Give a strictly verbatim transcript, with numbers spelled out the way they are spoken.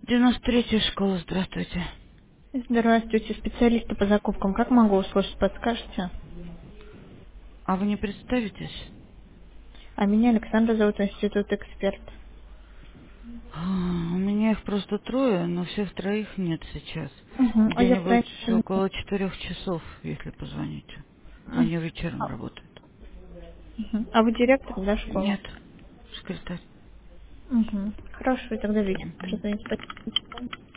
девяносто третья школа, здравствуйте. Здравствуйте, специалисты по закупкам. Как могу услышать, подскажете? А вы не представитесь? А меня Александра зовут, Институт Эксперт. А, У меня их просто трое, но всех троих нет сейчас. Угу. А я Где-нибудь правильно... около четырех часов, если позвоните. Мгм. Они вечером А, работают. мгм. А вы директор, да, школы? Нет, секретарь. Угу. Хорошо, тогда вечером перезвоните. Спасибо.